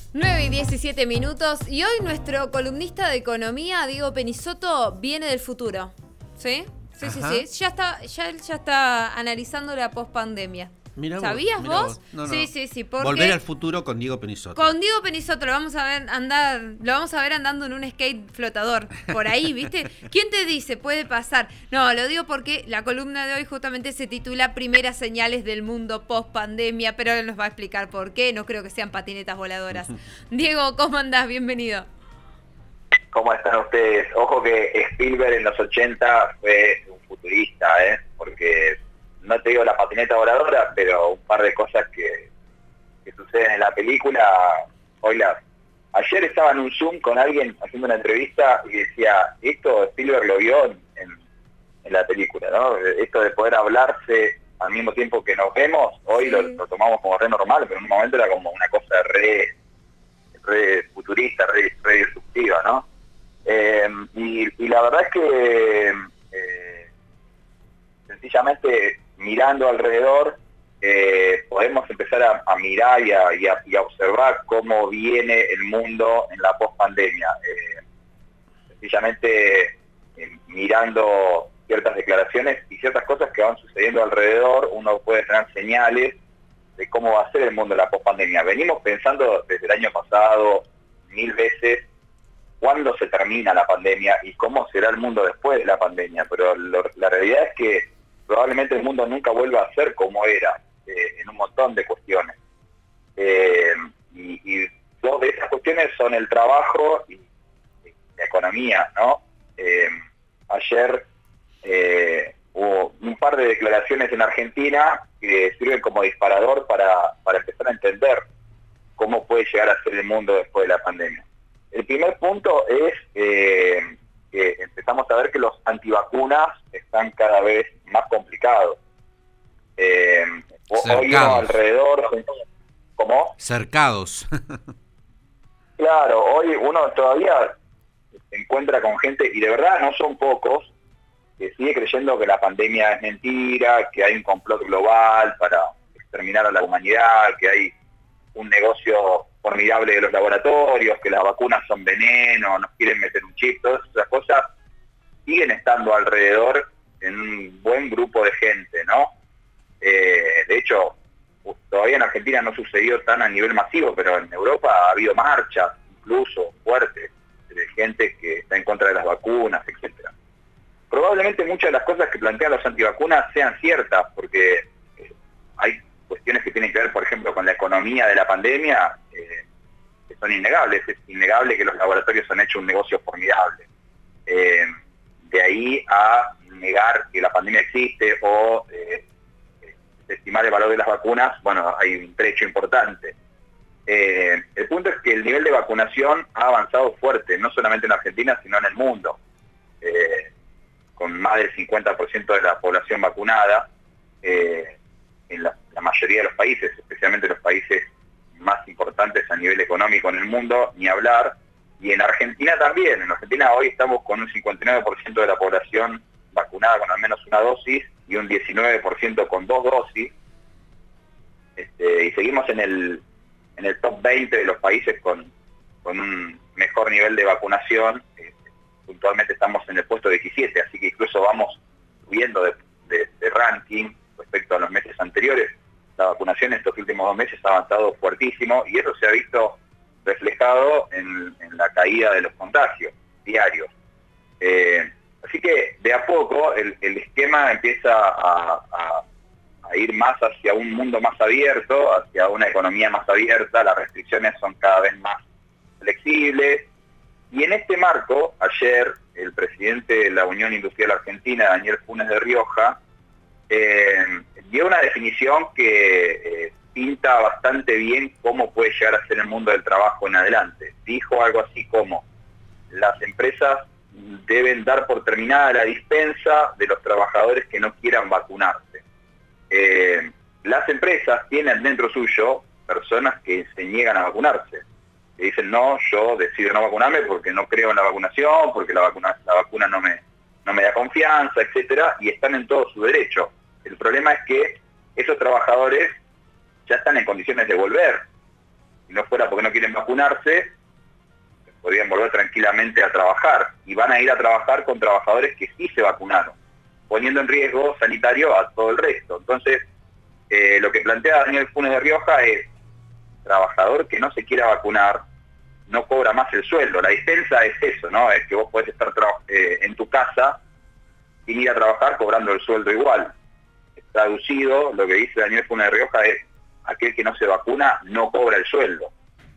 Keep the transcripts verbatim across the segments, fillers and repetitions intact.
nueve y diecisiete minutos y hoy nuestro columnista de economía, Diego Penizzotto, viene del futuro. ¿Sí? Sí, Ajá. sí, sí. Ya está, ya él ya está analizando la pospandemia. Mirá ¿Sabías vos? Mirá vos? vos. No, no. Sí, sí, sí. Porque Volver al futuro con Diego Penizzotto. Con Diego Penizzotto lo vamos a ver andar, lo vamos a ver andando en un skate flotador por ahí, ¿viste? ¿Quién te dice? Puede pasar. No, lo digo porque la columna de hoy justamente se titula Primeras señales del mundo post pandemia, pero él nos va a explicar por qué. No creo que sean patinetas voladoras. Diego, ¿cómo andás? Bienvenido. ¿Cómo están ustedes? Ojo que Spielberg en los ochenta fue un futurista, ¿eh? Porque no te digo la patineta voladora, pero un par de cosas que, que suceden en la película, hoy las... Ayer estaba en un Zoom con alguien haciendo una entrevista y decía, esto Spielberg lo vio en, en, en la película, ¿no? Esto de poder hablarse al mismo tiempo que nos vemos, hoy sí. lo, lo tomamos como re normal, pero en un momento era como una cosa re, re futurista, re, re disruptiva, ¿no? Eh, y, y la verdad es que eh, sencillamente mirando alrededor eh, podemos empezar a, a mirar y a, y, a, y a observar cómo viene el mundo en la pospandemia. Eh, sencillamente eh, mirando ciertas declaraciones y ciertas cosas que van sucediendo alrededor, uno puede tener señales de cómo va a ser el mundo en la pospandemia. Venimos pensando desde el año pasado mil veces cuándo se termina la pandemia y cómo será el mundo después de la pandemia, pero lo, la realidad es que probablemente el mundo nunca vuelva a ser como era, eh, en un montón de cuestiones. Eh, y, y dos de esas cuestiones son el trabajo y, y la economía, ¿no? Eh, ayer eh, hubo un par de declaraciones en Argentina que sirven como disparador para, para empezar a entender cómo puede llegar a ser el mundo después de la pandemia. El primer punto es eh, que empezamos a ver que los antivacunas están cada vez más complicados. Eh, hoy uno alrededor... ¿Cómo? Cercados. Claro, hoy uno todavía se encuentra con gente, y de verdad no son pocos, que sigue creyendo que la pandemia es mentira, que hay un complot global para exterminar a la humanidad, que hay un negocio formidable de los laboratorios, que las vacunas son veneno, nos quieren meter un chip, todas esas cosas siguen estando alrededor en un buen grupo de gente, ¿no? Eh, de hecho, todavía en Argentina no sucedió tan a nivel masivo, pero en Europa ha habido marchas, incluso fuertes, de gente que está en contra de las vacunas, etcétera. Probablemente muchas de las cosas que plantean los antivacunas sean ciertas, porque eh, hay cuestiones que tienen que ver, por ejemplo, con la economía de la pandemia, eh, que son innegables. Es innegable que los laboratorios han hecho un negocio formidable. Eh, de ahí a negar que la pandemia existe o eh, estimar el valor de las vacunas, bueno, hay un trecho importante. Eh, el punto es que el nivel de vacunación ha avanzado fuerte, no solamente en Argentina, sino en el mundo, eh, con más del cincuenta por ciento de la población vacunada, eh, en la, la mayoría de los países, especialmente los países más importantes a nivel económico en el mundo, ni hablar, y en Argentina también. En Argentina hoy estamos con un cincuenta y nueve por ciento de la población vacunada con al menos una dosis y un diecinueve por ciento con dos dosis, este, y seguimos en el, en el top veinte de los países con, con un mejor nivel de vacunación. Eh, puntualmente estamos en el puesto diecisiete, así que incluso vamos subiendo de, de, de ranking respecto a los meses anteriores. La vacunación en estos últimos dos meses ha avanzado fuertísimo y eso se ha visto reflejado en, en la caída de los contagios diarios. Eh, así que de a poco el, el esquema empieza a, a, a ir más hacia un mundo más abierto, hacia una economía más abierta, las restricciones son cada vez más flexibles. Y en este marco, ayer el presidente de la Unión Industrial Argentina, Daniel Funes de Rioja, eh, dio una definición que eh, pinta bastante bien cómo puede llegar a ser el mundo del trabajo en adelante. Dijo algo así como: las empresas deben dar por terminada la dispensa de los trabajadores que no quieran vacunarse. Eh, las empresas tienen dentro suyo personas que se niegan a vacunarse, que dicen: no, yo decido no vacunarme porque no creo en la vacunación, porque la vacuna, la vacuna no me, no me da confianza, etcétera, y están en todo su derecho. El problema es que esos trabajadores ya están en condiciones de volver si no fuera porque no quieren vacunarse, podrían volver tranquilamente a trabajar, y van a ir a trabajar con trabajadores que sí se vacunaron, poniendo en riesgo sanitario a todo el resto. Entonces, eh, lo que plantea Daniel Funes de Rioja es, trabajador que no se quiera vacunar, no cobra más el sueldo. La defensa es eso, ¿no? Es que vos podés estar eh, en tu casa sin ir a trabajar cobrando el sueldo igual. Traducido, lo que dice Daniel Funes de Rioja es, aquel que no se vacuna no cobra el sueldo.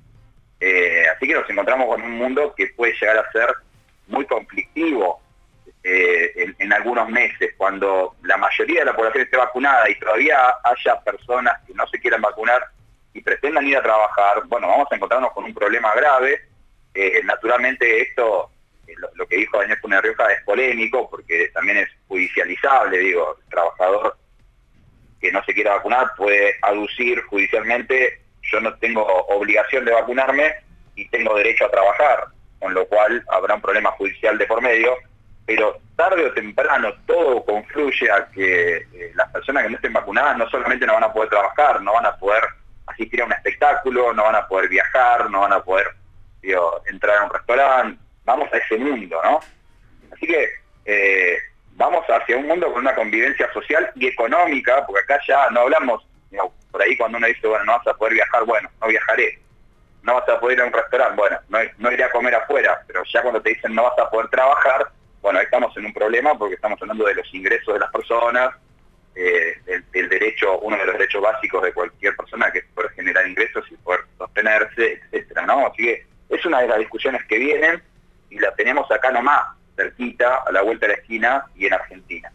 Eh, así que nos encontramos con un mundo que puede llegar a ser muy conflictivo eh, en, en algunos meses, cuando la mayoría de la población esté vacunada y todavía haya personas que no se quieran vacunar y pretendan ir a trabajar. Bueno, vamos a encontrarnos con un problema grave. Eh, naturalmente esto, eh, lo, lo que dijo Daniel Funes de Rioja es polémico, porque también es judicializable. Digo, el trabajador que no se quiera vacunar puede aducir judicialmente, yo no tengo obligación de vacunarme y tengo derecho a trabajar, con lo cual habrá un problema judicial de por medio, pero tarde o temprano todo confluye a que eh, las personas que no estén vacunadas no solamente no van a poder trabajar, no van a poder asistir a un espectáculo, no van a poder viajar, no van a poder digo, entrar a un restaurante. Vamos a ese mundo, ¿no? Así que eh, vamos hacia un mundo con una convivencia social y económica, porque acá ya no hablamos, digo, por ahí cuando uno dice, bueno, no vas a poder viajar, bueno, no viajaré. No vas a poder ir a un restaurante, bueno, no, no iré a comer afuera, pero ya cuando te dicen no vas a poder trabajar, bueno, ahí estamos en un problema porque estamos hablando de los ingresos de las personas, eh, del, del derecho, uno de los derechos básicos de cualquier persona, que es poder generar ingresos y poder sostenerse, etcétera, ¿no? Así que es una de las discusiones que vienen y la tenemos acá nomás, cerquita, a la vuelta de la esquina y en Argentina.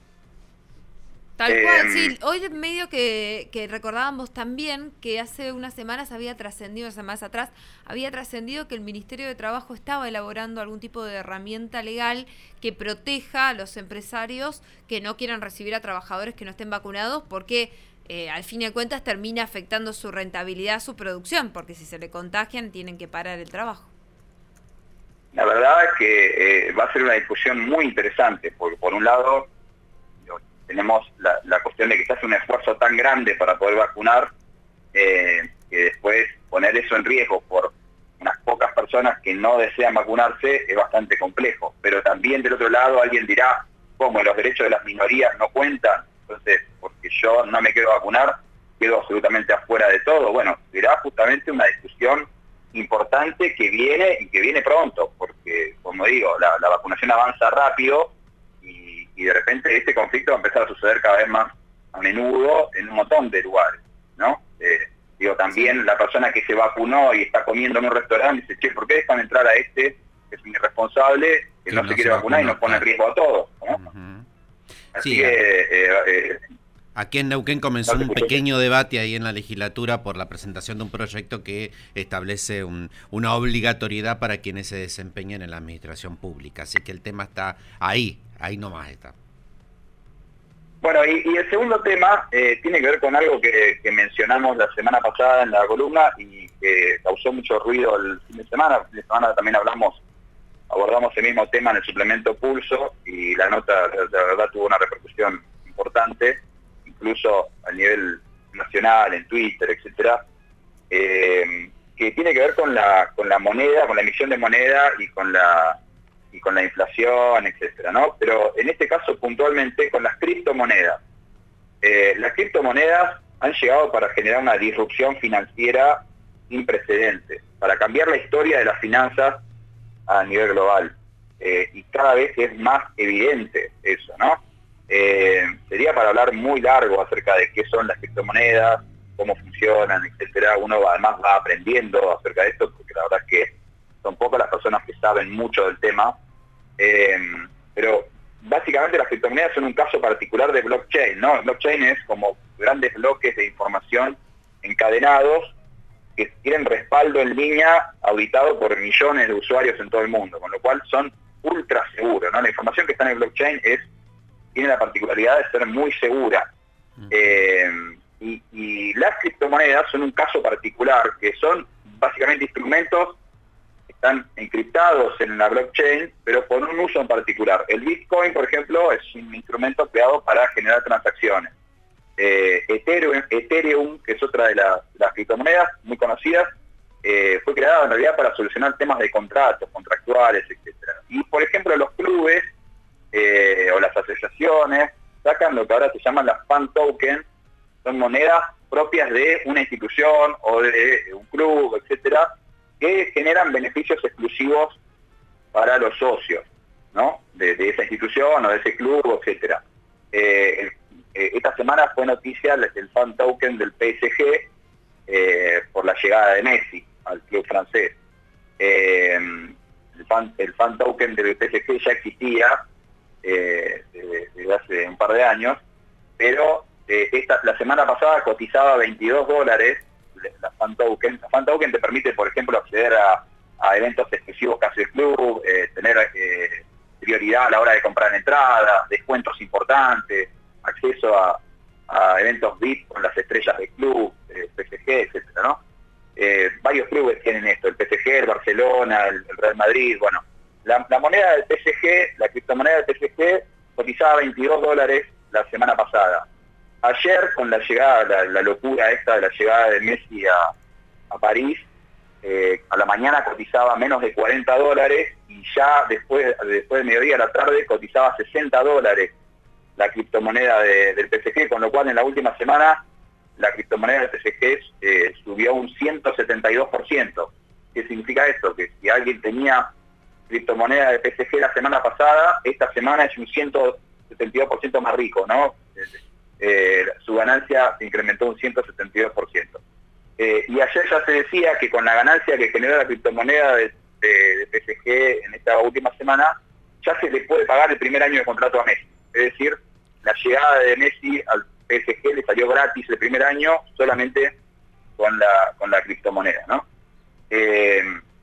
Tal eh, cual, sí. Hoy medio que, que recordábamos también que hace unas semanas había trascendido, semanas atrás, había trascendido que el Ministerio de Trabajo estaba elaborando algún tipo de herramienta legal que proteja a los empresarios que no quieran recibir a trabajadores que no estén vacunados, porque eh, al fin y al cuentas termina afectando su rentabilidad, su producción, porque si se le contagian tienen que parar el trabajo. La verdad es que eh, va a ser una discusión muy interesante, porque por un lado tenemos la, la cuestión de que se hace un esfuerzo tan grande para poder vacunar, eh, que después poner eso en riesgo por unas pocas personas que no desean vacunarse es bastante complejo. Pero también del otro lado alguien dirá, ¿cómo los derechos de las minorías no cuentan? Entonces, porque yo no me quiero vacunar, quedo absolutamente afuera de todo. Bueno, será justamente una discusión importante que viene y que viene pronto, porque, como digo, la, la vacunación avanza rápido, y de repente este conflicto va a empezar a suceder cada vez más a menudo en un montón de lugares, ¿no? Eh, digo, también la persona que se vacunó y está comiendo en un restaurante dice, che, ¿por qué dejan entrar a este, que es un irresponsable, que no, no se quiere vacunar y nos pone en riesgo a todos, ¿no? Uh-huh. Así sí, que... Eh, eh, Aquí en Neuquén comenzó un pequeño debate ahí en la legislatura por la presentación de un proyecto que establece un, una obligatoriedad para quienes se desempeñen en la administración pública. Así que el tema está ahí, ahí nomás está. Bueno, y, y el segundo tema eh, tiene que ver con algo que, que mencionamos la semana pasada en la columna y que causó mucho ruido el fin de semana. El fin de semana también hablamos, abordamos el mismo tema en el suplemento Pulso y la nota, la, la verdad, tuvo una repercusión importante, incluso a nivel nacional, en Twitter, etcétera, eh, que tiene que ver con la con la moneda, con la emisión de moneda y con la y con la inflación, etcétera, ¿no? Pero en este caso puntualmente con las criptomonedas. Eh, las criptomonedas han llegado para generar una disrupción financiera sin precedentes, para cambiar la historia de las finanzas a nivel global. Eh, y cada vez es más evidente eso, ¿no? Eh, sería para hablar muy largo acerca de qué son las criptomonedas, cómo funcionan, etcétera. Uno además va aprendiendo acerca de esto, porque la verdad es que son pocas las personas que saben mucho del tema. Eh, pero básicamente las criptomonedas son un caso particular de blockchain, ¿no? Blockchain es como grandes bloques de información encadenados que tienen respaldo en línea auditado por millones de usuarios en todo el mundo, con lo cual son ultra seguros, ¿no? La información que está en el blockchain es tiene la particularidad de ser muy segura. Eh, y, y las criptomonedas son un caso particular, que son básicamente instrumentos que están encriptados en la blockchain, pero con un uso en particular. El Bitcoin, por ejemplo, es un instrumento creado para generar transacciones. Eh, Ethereum, Ethereum, que es otra de las, las criptomonedas muy conocidas, eh, fue creada en realidad para solucionar temas de contratos, contractuales, etcétera. Y por ejemplo los clubes eh, o las asociaciones sacan lo que ahora se llaman las fan tokens, son monedas propias de una institución o de un club, etcétera, que generan beneficios exclusivos para los socios, ¿no? De, de esa institución o de ese club, etcétera. Eh, el, eh, esta semana fue noticia el, el fan token del P S G eh, por la llegada de Messi al club francés. Eh, el, fan, el fan token del P S G ya existía eh, desde, desde hace un par de años, pero eh, esta, la semana pasada cotizaba veintidós dólares la fan token. La fan token te permite, por ejemplo, acceder a, a eventos exclusivos que hace el club, eh, tener eh, prioridad a la hora de comprar entradas, descuentos importantes, acceso a, a eventos V I P con las estrellas del club, eh, P S G, etcétera, ¿no? Eh, varios clubes tienen esto, el P S G, el Barcelona, el, el Real Madrid, bueno. La, la moneda del P S G, la criptomoneda del P S G, cotizaba veintidós dólares la semana pasada. Ayer, con la llegada, la, la locura esta de la llegada de Messi a, a París, eh, a la mañana cotizaba menos de cuarenta dólares y ya después, después de mediodía a la tarde cotizaba sesenta dólares la criptomoneda de, del P S G, con lo cual en la última semana la criptomoneda del P S G eh, subió un ciento setenta y dos por ciento. ¿Qué significa esto? Que si alguien tenía criptomoneda del P S G la semana pasada, esta semana es un ciento setenta y dos por ciento más rico, ¿no? Eh, su ganancia se incrementó un ciento setenta y dos por ciento. Eh, y ayer ya se decía que con la ganancia que generó la criptomoneda de, de, de P S G en esta última semana, ya se le puede pagar el primer año de contrato a Messi. Es decir, la llegada de Messi al P S G le salió gratis el primer año solamente con la, con la criptomoneda, ¿no? Eh,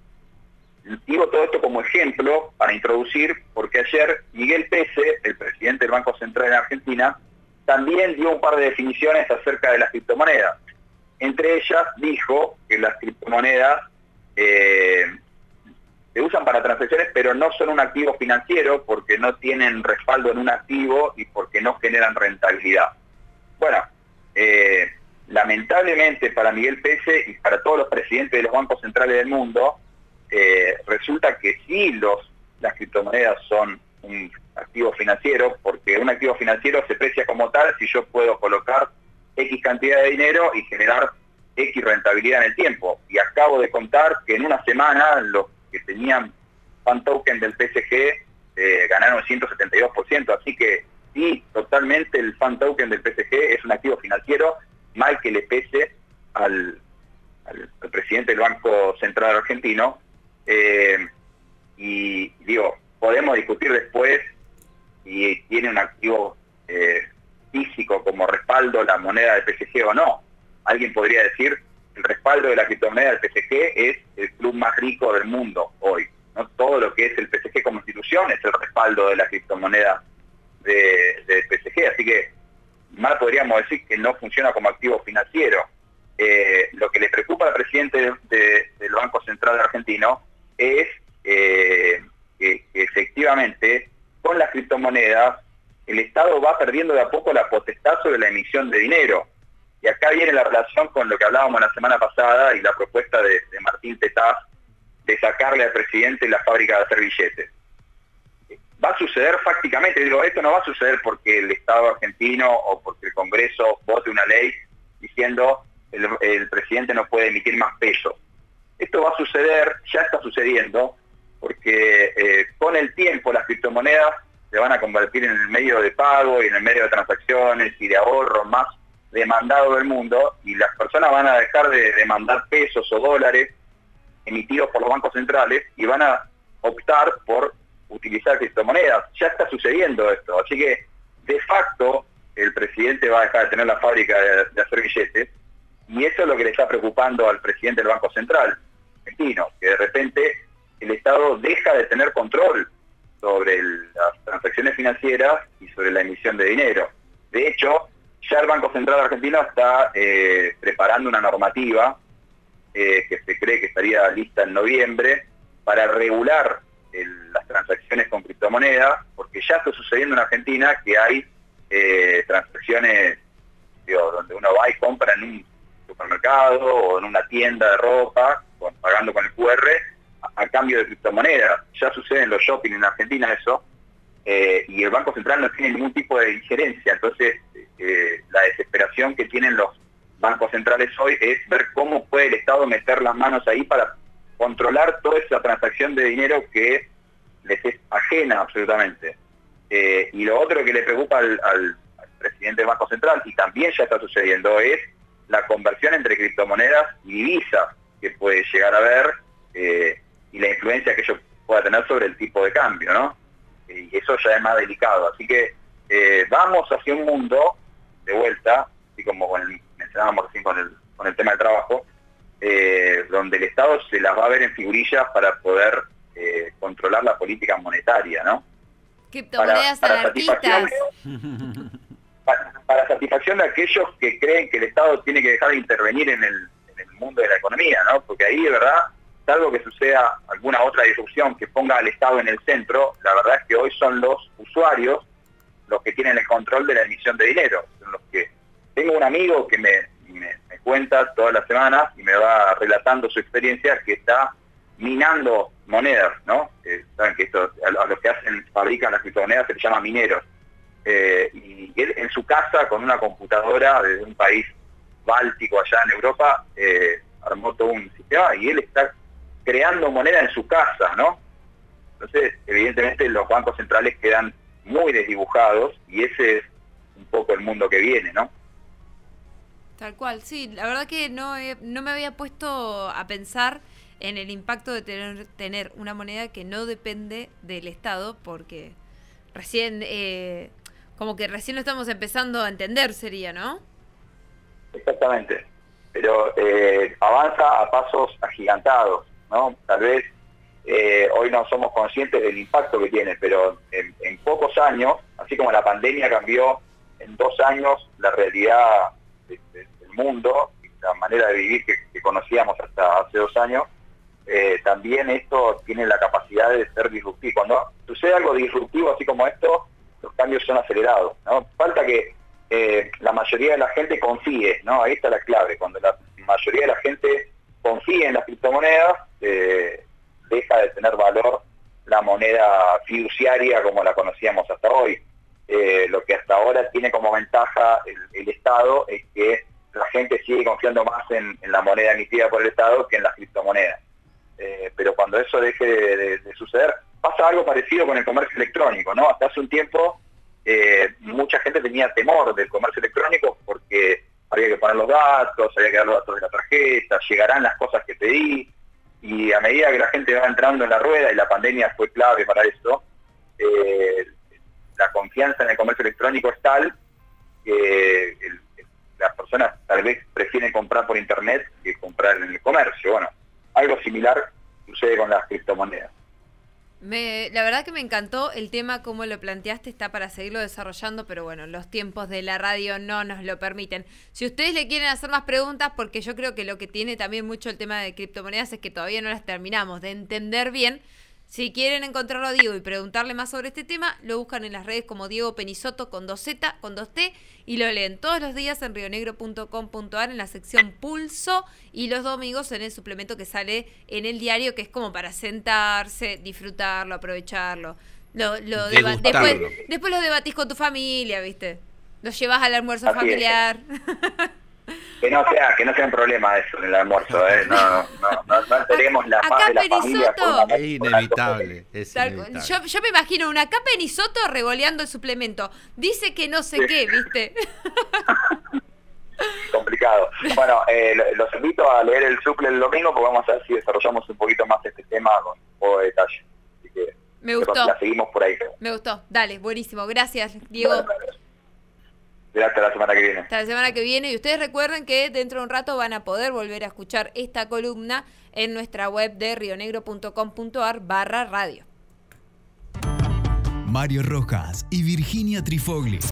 digo todo esto como ejemplo para introducir, porque ayer Miguel Pese, el presidente del Banco Central en Argentina, también dio un par de definiciones acerca de las criptomonedas. Entre ellas dijo que las criptomonedas eh, se usan para transacciones, pero no son un activo financiero porque no tienen respaldo en un activo y porque no generan rentabilidad. Bueno, eh, lamentablemente para Miguel Pese y para todos los presidentes de los bancos centrales del mundo, eh, resulta que sí los, las criptomonedas son un activo financiero, porque un activo financiero se precia como tal si yo puedo colocar X cantidad de dinero y generar X rentabilidad en el tiempo. Y acabo de contar que en una semana los que tenían fan token del P S G eh, ganaron ciento setenta y dos por ciento, así que sí, totalmente el fan token del P S G es un activo financiero, mal que le pese al, al, al presidente del Banco Central argentino. Eh, y digo, podemos discutir después si tiene un activo eh, físico como respaldo la moneda del P S G o no. Alguien podría decir el respaldo de la criptomoneda del P S G es el club más rico del mundo hoy, ¿no? Todo lo que es el P S G como institución es el respaldo de la criptomoneda de, de P S G, así que más podríamos decir que no funciona como activo financiero. Eh, lo que le preocupa al presidente de, de, del Banco Central argentino es eh, que, que efectivamente con las criptomonedas el Estado va perdiendo de a poco la potestad sobre la emisión de dinero. Y acá viene la relación con lo que hablábamos la semana pasada y la propuesta de, de Martín Tetaz de sacarle al presidente la fábrica de hacer billetes. Va a suceder fácticamente, digo, esto no va a suceder porque el Estado argentino o porque el Congreso vote una ley diciendo el, el presidente no puede emitir más pesos. Esto va a suceder, ya está sucediendo, porque eh, con el tiempo las criptomonedas se van a convertir en el medio de pago y en el medio de transacciones y de ahorro más demandado del mundo, y las personas van a dejar de demandar pesos o dólares emitidos por los bancos centrales y van a optar por utilizar criptomonedas. Ya está sucediendo esto, así que de facto el presidente va a dejar de tener la fábrica de, de hacer billetes, y eso es lo que le está preocupando al presidente del Banco Central argentino, que de repente el Estado deja de tener control sobre el, las transacciones financieras y sobre la emisión de dinero. De hecho, ya el Banco Central argentino está eh, preparando una normativa eh, que se cree que estaría lista en noviembre para regular el, las transacciones con criptomonedas, porque ya está sucediendo en Argentina que hay eh, transacciones digo, donde uno va y compra en un supermercado o en una tienda de ropa con, pagando con el Q R a, a cambio de criptomonedas. Ya sucede en los shopping en Argentina eso, eh, y el Banco Central no tiene ningún tipo de injerencia. Entonces, eh, la desesperación que tienen los bancos centrales hoy es ver cómo puede el Estado meter las manos ahí para controlar toda esa transacción de dinero que les es ajena absolutamente. Eh, y lo otro que le preocupa al, al, al presidente del Banco Central, y también ya está sucediendo, es la conversión entre criptomonedas y divisas que puede llegar a haber, eh, y la influencia que ello pueda tener sobre el tipo de cambio, ¿no? Eh, y eso ya es más delicado. Así que eh, vamos hacia un mundo, de vuelta, así como con el, mencionábamos recién con el, con el tema del trabajo, eh, donde el Estado se las va a ver en figurillas para poder eh, controlar la política monetaria, ¿no? Criptomonedas anarquistas. Para, para satisfacción de aquellos que creen que el Estado tiene que dejar de intervenir en el, en el mundo de la economía, ¿no? Porque ahí, de verdad, salvo que suceda alguna otra disrupción que ponga al Estado en el centro, la verdad es que hoy son los usuarios los que tienen el control de la emisión de dinero. Son los que... Tengo un amigo que me, me, me cuenta todas las semanas y me va relatando su experiencia, que está minando monedas, ¿no? Eh, saben que esto, a los que hacen, fabrican las criptomonedas se les llama mineros. Eh, y él en su casa, con una computadora desde un país báltico allá en Europa, eh, armó todo un sistema y él está creando moneda en su casa, ¿no? Entonces, evidentemente los bancos centrales quedan muy desdibujados y ese es un poco el mundo que viene, ¿no? Tal cual, sí. La verdad que no, he, no me había puesto a pensar en el impacto de tener, tener una moneda que no depende del Estado, porque recién, eh, como que recién lo estamos empezando a entender, sería, ¿no? Exactamente, pero eh, avanza a pasos agigantados, ¿no? Tal vez eh, hoy no somos conscientes del impacto que tiene, pero en, en pocos años, así como la pandemia cambió en dos años la realidad de, de, del mundo, la manera de vivir que, que conocíamos hasta hace dos años, eh, también esto tiene la capacidad de ser disruptivo. Cuando sucede algo disruptivo así como esto, los cambios son acelerados, ¿no? Falta que eh, la mayoría de la gente confíe, ¿no? Ahí está la clave. Cuando la mayoría de la gente confíe en las criptomonedas, eh, deja de tener valor la moneda fiduciaria como la conocíamos hasta hoy. Eh, lo que hasta ahora tiene como ventaja el, el Estado es que la gente sigue confiando más en, en la moneda emitida por el Estado que en las criptomonedas. Eh, pero cuando eso deje de, de, de suceder, pasa algo parecido con el comercio electrónico, ¿no? Hasta hace un tiempo eh, mucha gente tenía temor del comercio electrónico porque había que poner los datos, había que dar los datos de la tarjeta, llegarán las cosas que pedí, y a medida que la gente va entrando en la rueda, y la pandemia fue clave para eso, eh, la confianza en el comercio electrónico es tal que el, las personas tal vez prefieren comprar por internet que comprar en el comercio. Bueno, algo similar sucede con las criptomonedas. Me, la verdad que me encantó el tema, como lo planteaste, está para seguirlo desarrollando, pero bueno, los tiempos de la radio no nos lo permiten. Si ustedes le quieren hacer más preguntas, porque yo creo que lo que tiene también mucho el tema de criptomonedas es que todavía no las terminamos de entender bien. Si quieren encontrarlo a Diego y preguntarle más sobre este tema, lo buscan en las redes como Diego Penisoto con dos Z, con dos T, y lo leen todos los días en rionegro punto com punto ar en la sección Pulso, y los domingos en el suplemento que sale en el diario, que es como para sentarse, disfrutarlo, aprovecharlo. Lo, lo deba- después, después lo debatís con tu familia, ¿viste? Lo llevas al almuerzo Así familiar. Que no sea, que no sea un problema eso en el almuerzo, ¿eh? No, no, no, no tenemos la paz de la familia. Es inevitable, es inevitable. Yo, yo me imagino una capa en Isoto revoleando el suplemento. Dice que no sé sí. qué, ¿viste? Complicado. Bueno, eh, los invito a leer el suple el domingo, porque vamos a ver si desarrollamos un poquito más este tema con un poco de detalle. Así que me gustó. La seguimos por ahí. Me gustó. Dale, buenísimo. Gracias, Diego. Bueno, hasta la semana que viene. Hasta la semana que viene. Y ustedes recuerden que dentro de un rato van a poder volver a escuchar esta columna en nuestra web de rionegro punto com punto ar barra radio. Mario Rojas y Virginia Trifogli.